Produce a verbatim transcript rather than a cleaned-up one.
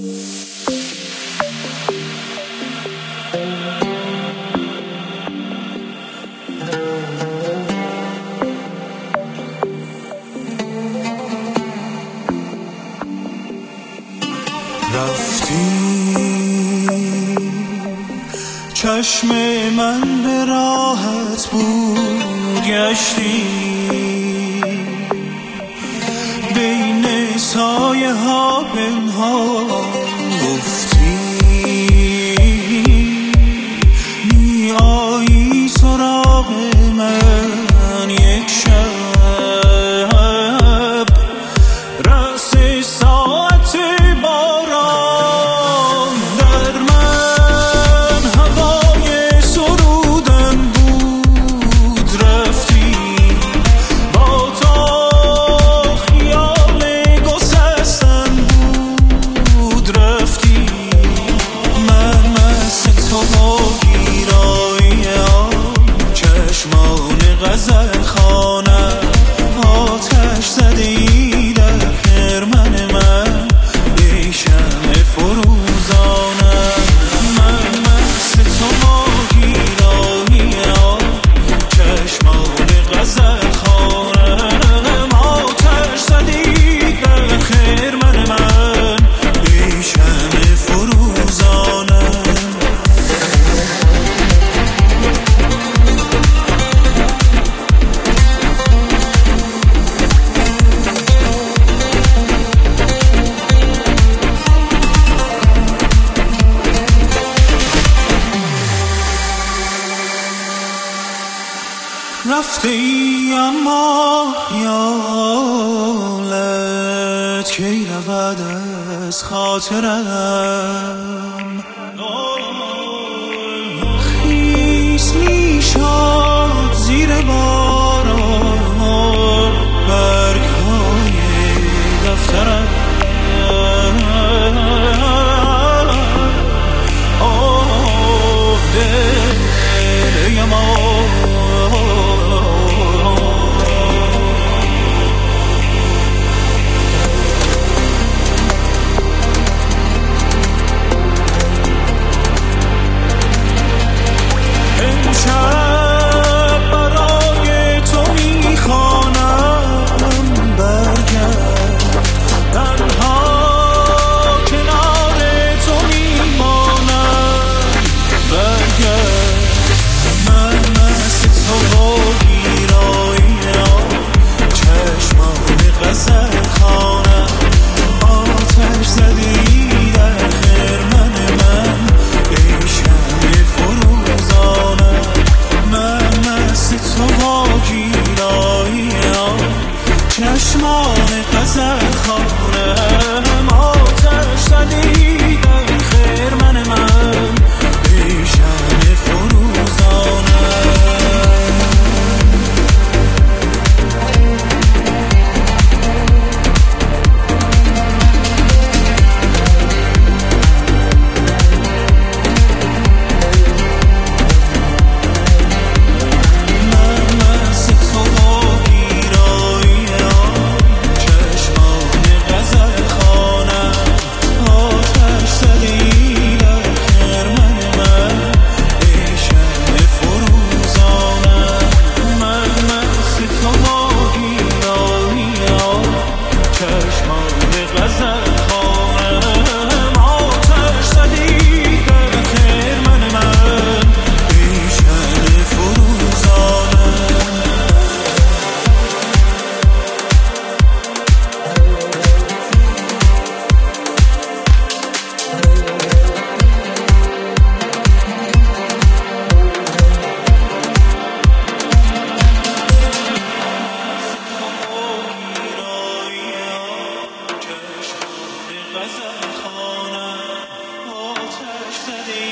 رفتی چشم من به راحت بود، گشتی بین سایه ها پنهان گفتی می آیی سراغ من یک شب رس ساعت باران در من هوای سرودن بود. رفتی با تا خیال گسستن بود. رفتی من مست تو با گیرایی چشمان غزل خانه آتش زدی در خرمن من ای شمع فروزانه. من مست تو با گیرایی چشمان غزل خانه آتش زدی در خرمن من ای شمع فروزانه. رفتی اما خیالت کی رود از خاطرم، خیس می شد زیر باران برگ های دفترم. آه دل یما چشمان غزل خانه آتش زدی در خرمن من ای شمع فروزانه. غزل خانه آتش زدی